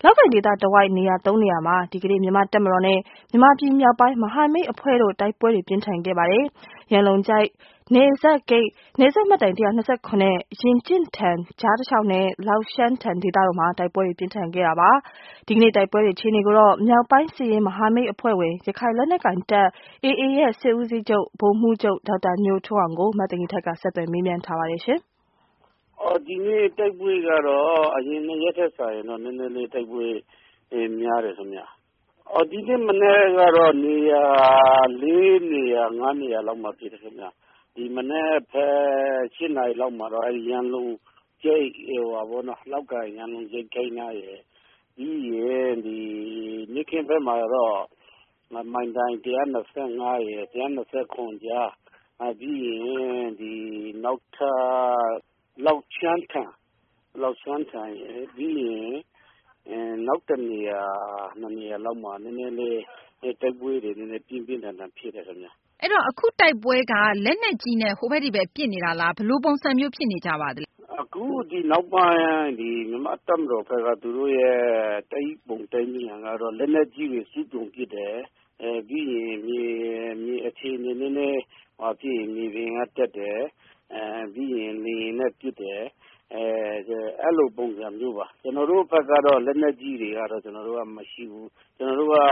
လောက်ကိုင်ဒေသတဝိုက်နေရာ3နေရာမှာဒီကနေ့မြန်မာတပ်မတော်နဲ့မြန်မာပြည်မြောက်ပိုင်းမဟာမိတ်အဖွဲ့တို့တိုက်ပွဲတွေပြင်းထန်ခဲ့ပါတယ်။ရန်လုံကျိုက်နယ်စပ်ဂိတ်နယ်စပ်မှတ်တိုင်129နဲ့ရင်ကျင့်ထန်ကြားတစ်လျှောက်နဲ့လောက်ရှမ်းထန်ဒေသတို့မှာတိုက်ပွဲတွေပြင်းထန်ခဲ့တာပါ။ဒီကနေ့တိုက်ပွဲတွေအခြေအနေကိုတော့မြောက်ပိုင်းစစ်ရေးမဟာမိတ်အဖွဲ့ဝင်ရခိုင်လက်နက်ကိုင်တပ် AA ရဲ့စစ်ဦးစီးချုပ်ဗိုလ်မှူးချုပ်ဒေါက်တာညိုထွန်းအောင်ကိုမသိင်္ဂီထက်ကဆက်သွယ်မေးမြန်းထားပါတယ်ရှင်။ဒီနေ့တိုက်ပွဲကတော့အရင်နေ့ရက်ထက်စာရင်တော့နည်းနည်းလေးတိုက်ပွဲများတယ်ခင်ဗျ။ဒီနေ့မနေ့ကတော့နေရာ4နေရာ5နေရာလောက်မှာဖြစ်တယ်ခင်ဗျ။ဒီမနေ့ဖက်7နာရီလောက်မှာတော့အဲဒီရန်လုံကျိတ်လောက်ကိုင်ရန်လုံကျိတ်ခိုင်းနာရဲ့ဒီမြခင်ဖက်မှာတော့မိုင်တိုင်125ရဲ့129ကြားပြီးရင်ဒီနောက်ထပ်လောက်ချမ်းထန်ရဲ့ပြီးရင်နောက်တနေရာ2နေရာလောက်မှာနည်းနည်းလေးတိုက်ပွဲတွေနည်းနည်းပြင်းထန်ဖြစ်တယ်ခင်ဗျအဲ့တော့အခုတိုက်ပွဲကလက်နက်ကြီးနဲ့ဟိုဘက်ဒီဘက်ပစ်နေတာလားဘယ်လိုပုံစံမျိုးဖြစ်နေကြပါသလဲအခုဒီနောက်ပိုင်းဒီမြန်မာတပ်မတော်ဘက်ကသူတို့ရဲ့တိုက်ပုံတိုက်နည်းကတော့လက်နက်ကြီးတွေစုတုံပစ်တယ်ပြီးရင်မြေအခြေအနေနည်းနည်းဖြစ်ရင်မြေပြင်ကတက်တယ်ပြီးရင်လေရင်နဲ့ပစ်တယ်အဲ့လိုပုံစံမျိုးပါကျွန်တော်တို့ဘက်ကတော့လက်နက်ကြီးတွေကတော့ကျွန်တော်တို့ကမရှိဘူးကျွန်တော်တို့က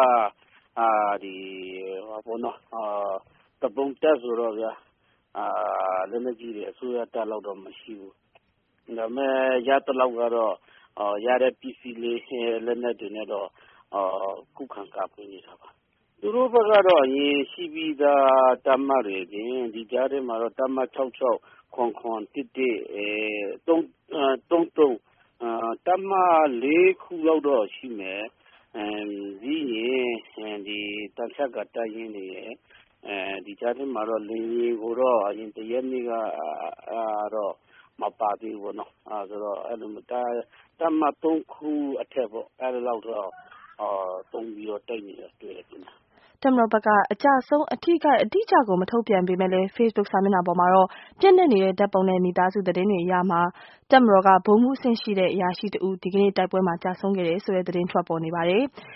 တပုံတက်ဆိုတော့ဗျာလက်နက်ကြီးတွေအစိုးရတက်လောက်တော့မရှိဘူးဒါပေမဲ့ရတလောက်ကတော့ရတဲ့ PC လေးလက်နက်တွေနဲ့တော့ခုခံကာကွယ်နေတာပါသူတို့ဘက်ကတော့အရင်ရှိပြီးသားတမတွေပြင်ဒီကြားထဲမှာတော့တမ66ခွန်1133တမ4ခုလောက်တော့ရှိမယ်ပြီးရင်ဒီတန်ချက်ကတိုက်ရင်တွေဒီကြားထဲမှာတော့လေကိုတော့အရင်တရက်နေ့ကတော့မပါသေးဘူးပေါ့နော်ဆိုတော့အဲ့လိုတမ3ခုအထက်ပေါ့အဲ့လိုတော့တုံးပြီးတော့တိုက်နေတာတွေ့တယ်ခင်ဗျတပ်မတော်ဘက်ကအကြဆုံးအထိခိုက်အတိအကျကိုမထုတ်ပြန်ပေမဲ့လည်း Facebook စာမျက်နှာပေါ်မှာတော့ပြည့်နှက်နေတဲ့ဓာတ်ပုံနဲ့မိသားစုသတင်းတွေအရမှာတပ်မတော်ကဗိုလ်မှူးအဆင့်ရှိတဲ့အရာရှိတဦးဒီကနေ့တိုက်ပွဲမှာကြာဆုံးခဲ့တယ်ဆိုတဲ့သတင်းထွက်ပေါ်နေပါတယ်